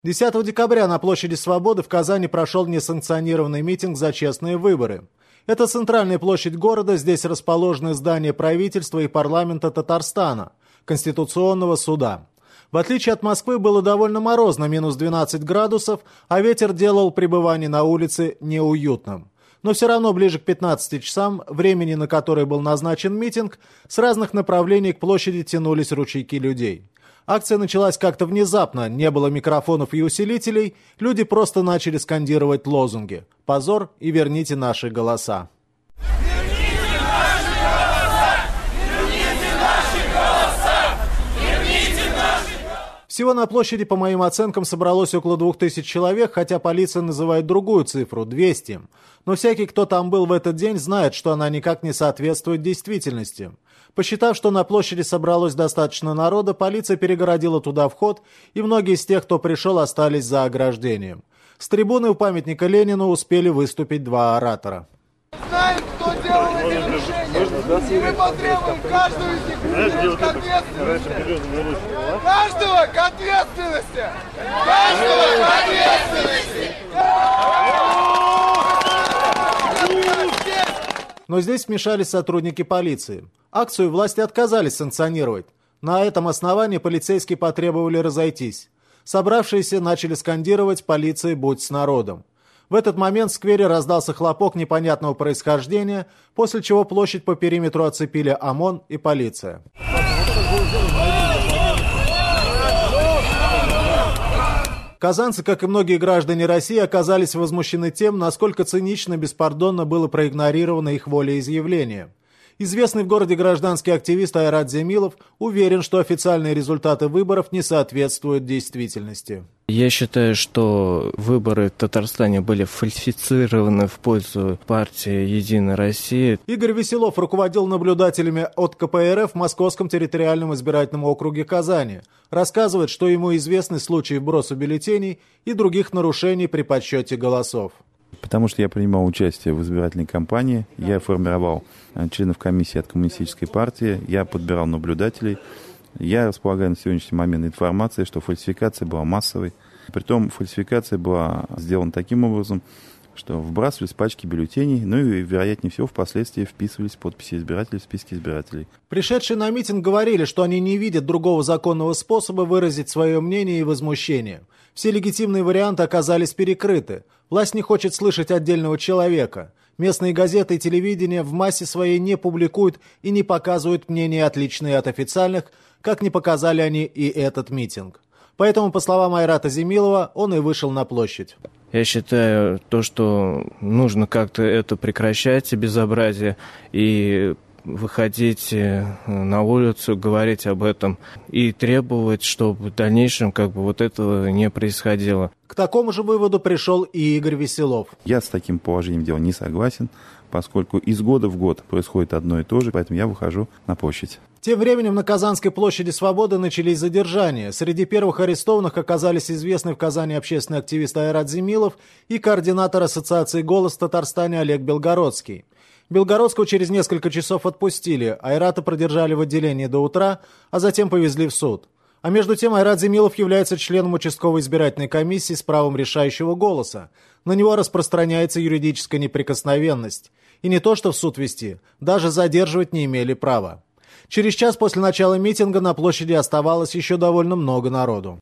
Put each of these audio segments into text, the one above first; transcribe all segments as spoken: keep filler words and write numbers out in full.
десятого декабря на площади Свободы в Казани прошел несанкционированный митинг за честные выборы. Это центральная площадь города, здесь расположены здания правительства и парламента Татарстана, Конституционного суда. В отличие от Москвы, было довольно морозно, минус двенадцать градусов, а ветер делал пребывание на улице неуютным. Но все равно ближе к пятнадцати часам, времени, на которое был назначен митинг, с разных направлений к площади тянулись ручейки людей. Акция началась как-то внезапно, не было микрофонов и усилителей, люди просто начали скандировать лозунги «Позор» и «Верните наши голоса». Всего на площади, по моим оценкам, собралось около двух тысяч человек, хотя полиция называет другую цифру – двести. Но всякий, кто там был в этот день, знает, что она никак не соответствует действительности. Посчитав, что на площади собралось достаточно народа, полиция перегородила туда вход, и многие из тех, кто пришел, остались за ограждением. С трибуны у памятника Ленину успели выступить два оратора. Знаем, кто делал эти решения, и мы потребуем каждого из них привлечь к ответственности. Каждого к ответственности! Каждого к ответственности! Но здесь вмешались сотрудники полиции. Акцию власти отказались санкционировать. На этом основании полицейские потребовали разойтись. Собравшиеся начали скандировать «Полиция, будь с народом». В этот момент в сквере раздался хлопок непонятного происхождения, после чего площадь по периметру оцепили ОМОН и полиция. Казанцы, как и многие граждане России, оказались возмущены тем, насколько цинично и беспардонно было проигнорировано их волеизъявление. Известный в городе гражданский активист Айрат Земилов уверен, что официальные результаты выборов не соответствуют действительности. Я считаю, что выборы в Татарстане были фальсифицированы в пользу партии «Единая Россия». Игорь Веселов руководил наблюдателями от ка пэ эр эф в Московском территориальном избирательном округе Казани. Рассказывает, что ему известны случаи вброса бюллетеней и других нарушений при подсчете голосов. Потому что я принимал участие в избирательной кампании, я формировал членов комиссии от коммунистической партии, я подбирал наблюдателей. Я располагаю на сегодняшний момент информацией, что фальсификация была массовой. Притом фальсификация была сделана таким образом, что вбрасывались пачки бюллетеней, ну и, вероятнее всего, впоследствии вписывались подписи избирателей в списки избирателей. Пришедшие на митинг говорили, что они не видят другого законного способа выразить свое мнение и возмущение. Все легитимные варианты оказались перекрыты. Власть не хочет слышать отдельного человека. Местные газеты и телевидение в массе своей не публикуют и не показывают мнения, отличные от официальных, как не показали они и этот митинг. Поэтому, по словам Айрата Земилова, он и вышел на площадь. Я считаю, то, что нужно как-то это прекращать, безобразие, и выходить на улицу, говорить об этом и требовать, чтобы в дальнейшем как бы вот этого не происходило. К такому же выводу пришел и Игорь Веселов. Я с таким положением дела не согласен, поскольку из года в год происходит одно и то же, поэтому я выхожу на площадь. Тем временем на Казанской площади Свободы начались задержания. Среди первых арестованных оказались известный в Казани общественный активист Айрат Земилов и координатор ассоциации «Голос» в Татарстане Олег Белгородский. Белгородского через несколько часов отпустили, Айрата продержали в отделении до утра, а затем повезли в суд. А между тем Айрат Земилов является членом участковой избирательной комиссии с правом решающего голоса. На него распространяется юридическая неприкосновенность. И не то что в суд вести, даже задерживать не имели права. Через час после начала митинга на площади оставалось еще довольно много народу.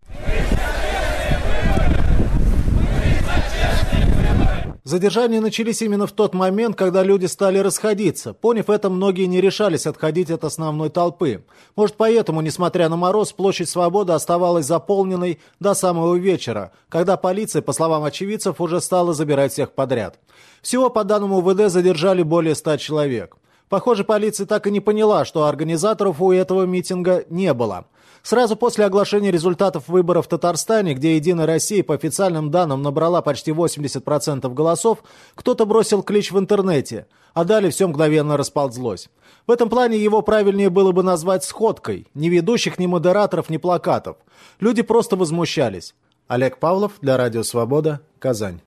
Задержания начались именно в тот момент, когда люди стали расходиться. Поняв это, многие не решались отходить от основной толпы. Может, поэтому, несмотря на мороз, площадь Свободы оставалась заполненной до самого вечера, когда полиция, по словам очевидцев, уже стала забирать всех подряд. Всего по данному у вэ дэ задержали более ста человек. Похоже, полиция так и не поняла, что организаторов у этого митинга не было. Сразу после оглашения результатов выборов в Татарстане, где «Единая Россия» по официальным данным набрала почти восемьдесят процентов голосов, кто-то бросил клич в интернете, а далее все мгновенно расползлось. В этом плане его правильнее было бы назвать сходкой. Ни ведущих, ни модераторов, ни плакатов. Люди просто возмущались. Олег Павлов для Радио Свобода, Казань.